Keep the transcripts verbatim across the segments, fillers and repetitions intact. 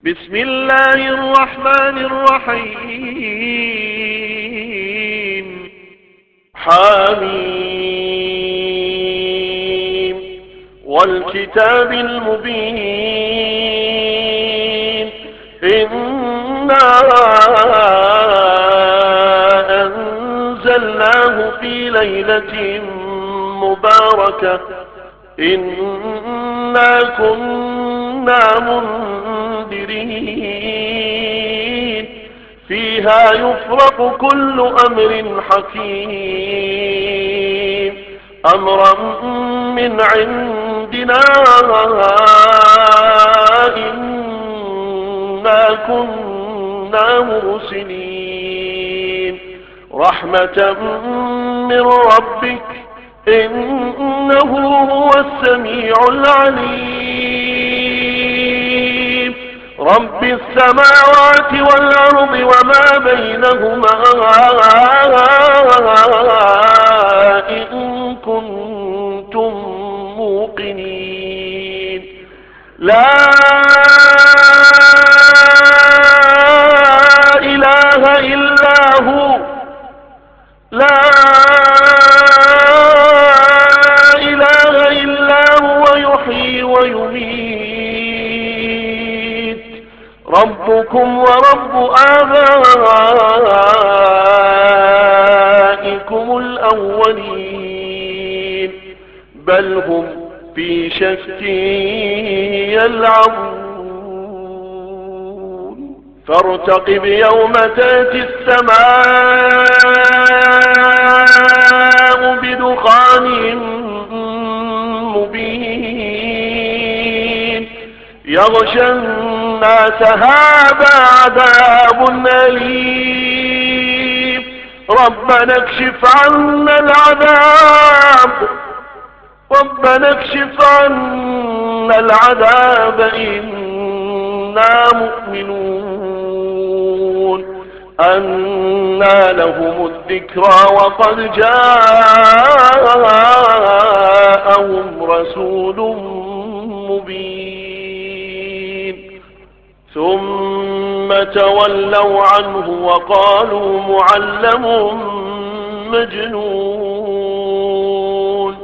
بسم الله الرحمن الرحيم. حميم والكتاب المبين. إنا أنزلناه في ليلة مباركة إنا كنا منذرين فيها يفرق كل أمر حكيم أمرا من عندنا إنا كنا مرسلين رحمة من ربك إنه هو السميع العليم رب السماوات والأرض وما بينهما إن كنتم موقنين لا إله إلا هو لا إله إلا هو يحيي ويميت ربكم ورب آبائكم الأولين بل هم في شك يلعبون فارتقب يوم تأتي السماء بدخان مبين يغشى الناس هذا عذاب أليم ربنا اكشف عنا العذاب ربنا اكشف عنا العذاب إنا مؤمنون أنى لهم الذكرى وقد جاءهم رسول مبين ثم تولوا عنه وقالوا معلم مجنون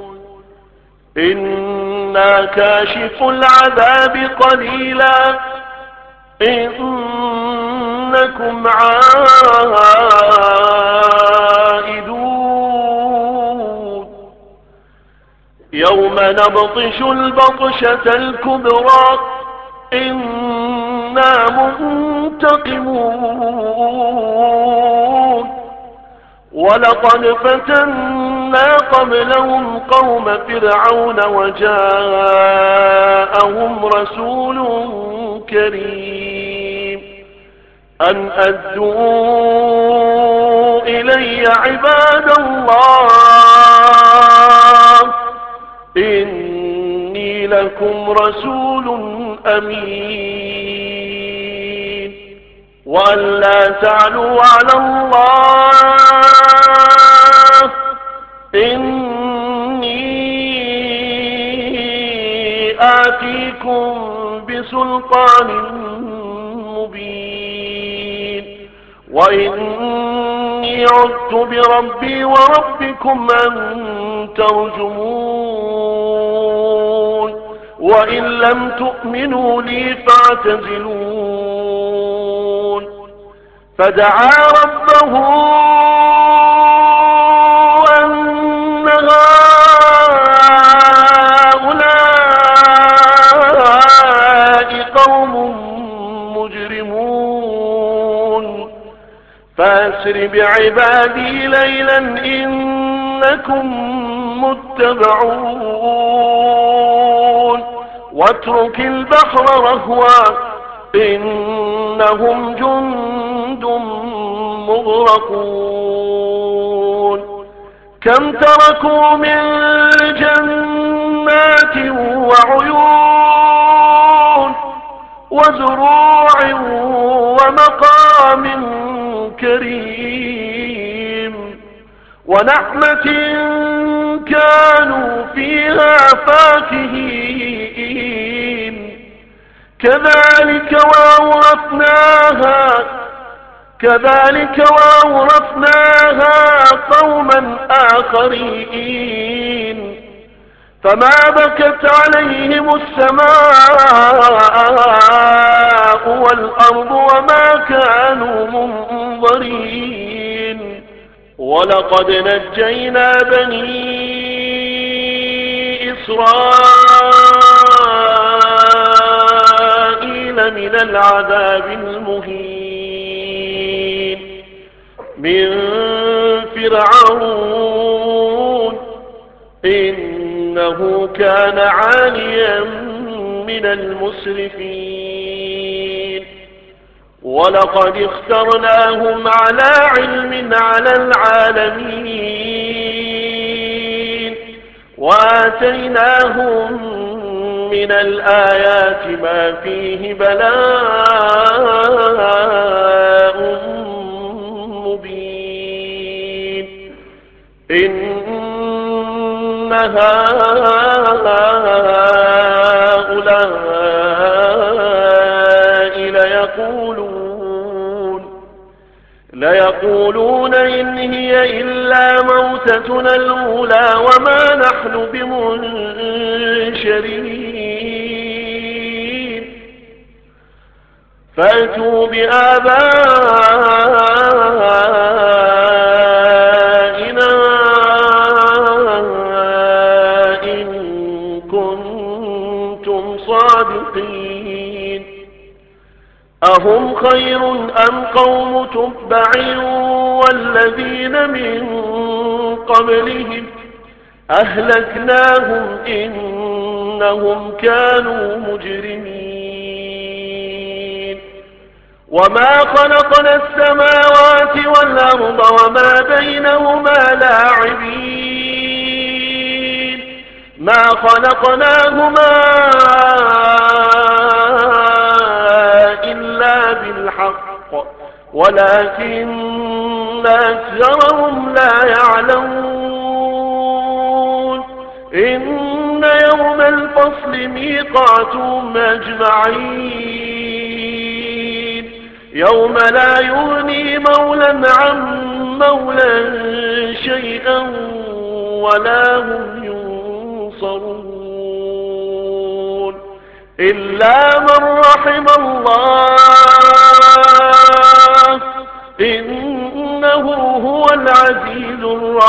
إنا كاشف العذاب قليلا إنكم عائدون يوم نبطش البطشة الكبرى إنا منتقمون ولقد فتنا قبلهم قوم فرعون وجاءهم رسول كريم أن أدوا إلي عباد الله إني لكم رسول أمين وأن لا تعلوا على الله إني آتيكم بسلطان مبين وإني عذت بربي وربكم أن ترجمون وإن لم تؤمنوا لي فاعتزلون فدعا ربه أن هؤلاء قوم مجرمون فأسر بعبادي ليلا إنكم متبعون واترك البحر رهوا إنهم جند مغرقون كم تركوا من جنات وعيون وزروع ومقام كريم ونعمة كانوا فيها فاكهين كذلك وأورثناها كذلك وأورثناها قوما آخرين فما بكت عليهم السماء والأرض وما كانوا منظرين ولقد نجينا بني إسرائيل من العذاب المهين من فرعون إنه كان عاليا من المسرفين ولقد اخترناهم على علم على العالمين وآتيناهم من الآيات ما فيه بلاء مبين إن هؤلاء ليقولون ليقولون إن هي إلا موتتنا الأولى وما نحن بمنشرين فأتوا بآبائنا إن كنتم صادقين أهم خير أم قوم تبع والذين من قبلهم أهلكناهم إنهم كانوا مجرمين وما خلقنا السماوات والأرض وما بينهما لاعبين ما خلقناهما إلا بالحق ولكن أكثرهم لا يعلمون إن يوم الفصل ميقاتهم أجمعين يوم لا يغني مولى عن مولى شيئا ولا هم ينصرون إلا من رحم الله إنه هو العزيز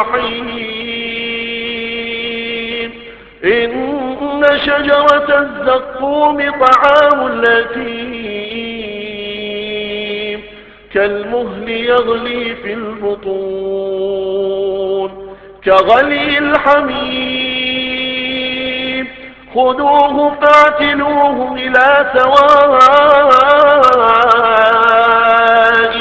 الرحيم إن شجرة الزقوم طعام الأثيم كالمهل يغلي في البطون كغلي الحميم خذوه فاعتلوه إلى سواء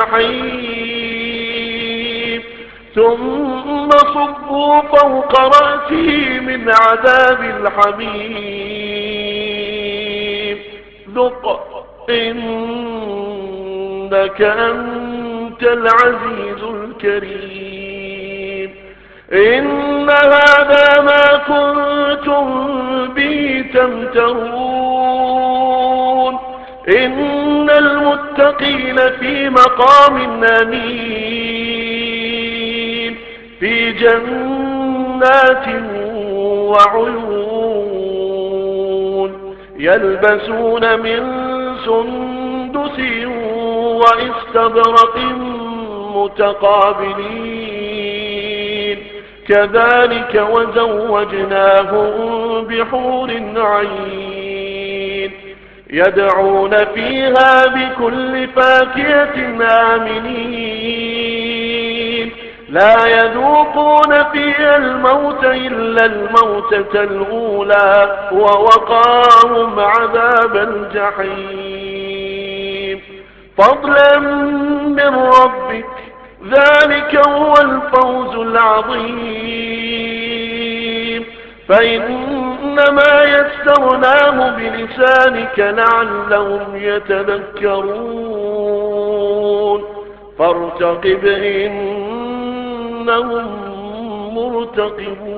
الجحيم ثم صبوا فوق رأسه من عذاب الحميم ذق إنك أنت العزيز الكريم إن هذا ما كنتم به تمترون إن المتقين في مقام أمين في جنات وعيون يلبسون من سندس واستبرق متقابلين كذلك وزوجناهم بحور عين يدعون فيها بكل فاكهة آمنين لا يذوقون فيها الموت إلا الموتة الأولى ووقاهم عذاب الجحيم فضلا من ربك ذلك هو الفوز العظيم فإنما يسرناه بلسانك لعلهم يتذكرون فارتقب إنهم مرتقبون.